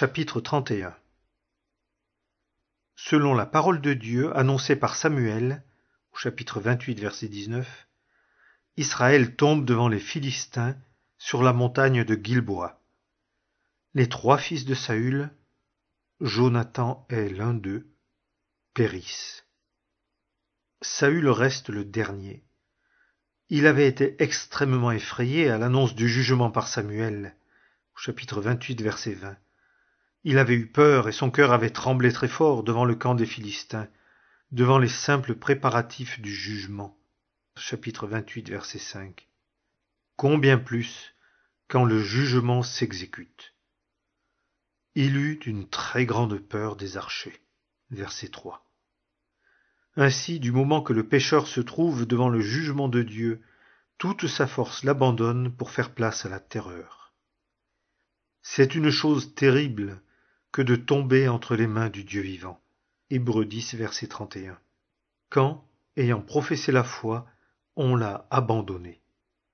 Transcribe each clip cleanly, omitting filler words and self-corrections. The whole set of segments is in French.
Chapitre 31. Selon la parole de Dieu annoncée par Samuel, au chapitre 28, verset 19, Israël tombe devant les Philistins sur la montagne de Gilboa. Les 3 fils de Saül, Jonathan est l'un d'eux, périssent. Saül reste le dernier. Il avait été extrêmement effrayé à l'annonce du jugement par Samuel, au chapitre 28, verset 20. Il avait eu peur et son cœur avait tremblé très fort devant le camp des Philistins, devant les simples préparatifs du jugement. Chapitre 28, verset 5. Combien plus quand le jugement s'exécute. Il eut une très grande peur des archers. Verset 3. Ainsi, du moment que le pécheur se trouve devant le jugement de Dieu, toute sa force l'abandonne pour faire place à la terreur. C'est une chose terrible que de tomber entre les mains du Dieu vivant. Hébreux 10, verset 31. Quand, ayant professé la foi, on l'a abandonné.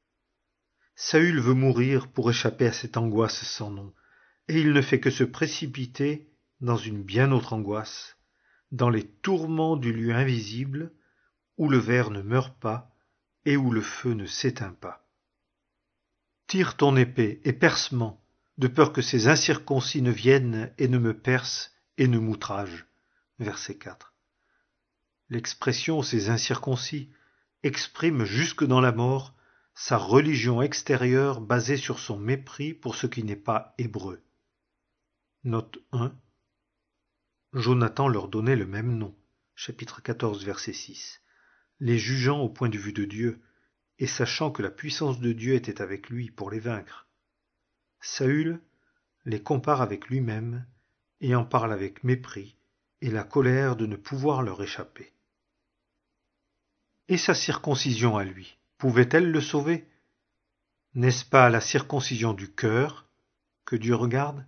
Saül veut mourir pour échapper à cette angoisse sans nom, et il ne fait que se précipiter dans une bien autre angoisse, dans les tourments du lieu invisible, où le ver ne meurt pas et où le feu ne s'éteint pas. Tire ton épée et perce-m'en, de peur que ces incirconcis ne viennent et ne me percent et ne m'outragent. Verset 4. L'expression « ces incirconcis » exprime jusque dans la mort sa religion extérieure basée sur son mépris pour ce qui n'est pas hébreu. Note 1. Jonathan leur donnait le même nom, chapitre 14, verset 6, les jugeant au point de vue de Dieu, et sachant que la puissance de Dieu était avec lui pour les vaincre. Saül les compare avec lui-même et en parle avec mépris et la colère de ne pouvoir leur échapper. Et sa circoncision à lui, pouvait-elle le sauver? N'est-ce pas à la circoncision du cœur que Dieu regarde?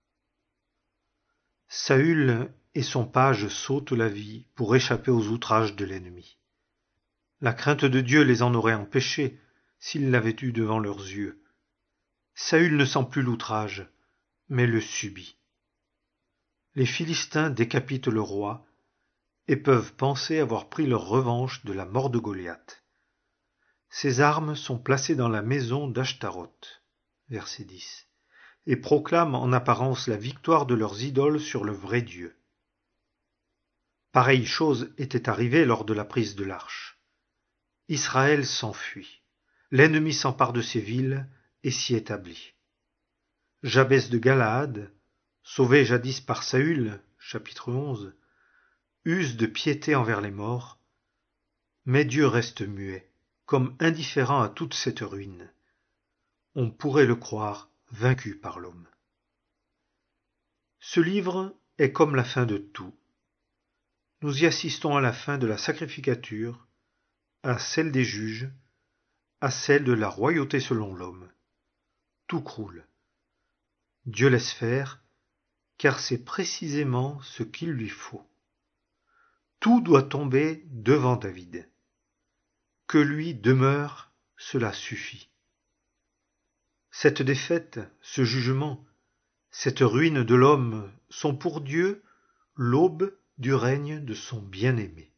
Saül et son page sautent la vie pour échapper aux outrages de l'ennemi. La crainte de Dieu les en aurait empêchés s'ils l'avaient eu devant leurs yeux. Saül ne sent plus l'outrage, mais le subit. Les Philistins décapitent le roi et peuvent penser avoir pris leur revanche de la mort de Goliath. Ces armes sont placées dans la maison d'Ashtaroth, verset 10, et proclament en apparence la victoire de leurs idoles sur le vrai Dieu. Pareille chose était arrivée lors de la prise de l'arche. Israël s'enfuit. L'ennemi s'empare de ces villes et s'y établit. Jabès de Galaad, sauvé jadis par Saül, chapitre 11, use de piété envers les morts, mais Dieu reste muet, comme indifférent à toute cette ruine. On pourrait le croire vaincu par l'homme. Ce livre est comme la fin de tout. Nous y assistons à la fin de la sacrificature, à celle des juges, à celle de la royauté selon l'homme. Tout croule. Dieu laisse faire, car c'est précisément ce qu'il lui faut. Tout doit tomber devant David. Que lui demeure, cela suffit. Cette défaite, ce jugement, cette ruine de l'homme sont pour Dieu l'aube du règne de son bien-aimé.